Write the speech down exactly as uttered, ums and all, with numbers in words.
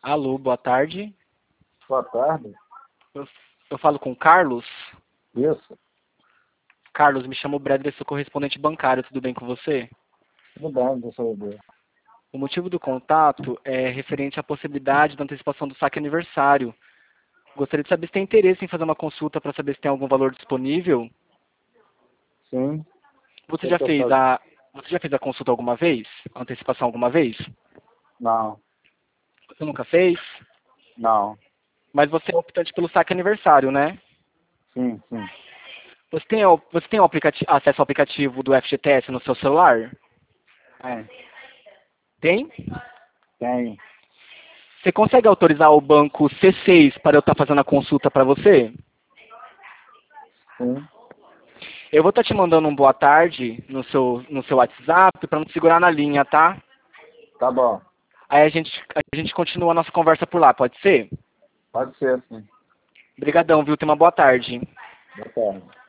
Alô, boa tarde. Boa tarde. Eu, eu falo com o Carlos. Isso. Carlos, me chamo Bradley, sou correspondente bancário, tudo bem com você? Tudo bem, deixa eu ver. O motivo do contato é referente à possibilidade da antecipação do saque aniversário. Gostaria de saber se tem interesse em fazer uma consulta para saber se tem algum valor disponível. Sim. Você O já que eu fez faço? a você já fez a consulta alguma vez? A antecipação alguma vez? Não, Você nunca fez? não. Mas você é optante pelo saque aniversário, né? Sim, sim. Você tem, o- você tem o aplicati- acesso ao aplicativo do F G T S no seu celular? Tem, Tem? tem. Você consegue autorizar o banco C seis para eu estar fazendo a consulta para você? Sim. Eu vou estar te mandando um boa tarde no seu, no seu WhatsApp para não te segurar na linha, tá? Tá bom. Aí a gente, a gente continua a nossa conversa por lá, pode ser? Pode ser, sim. Obrigadão, viu? Tenha uma boa tarde. Boa tarde.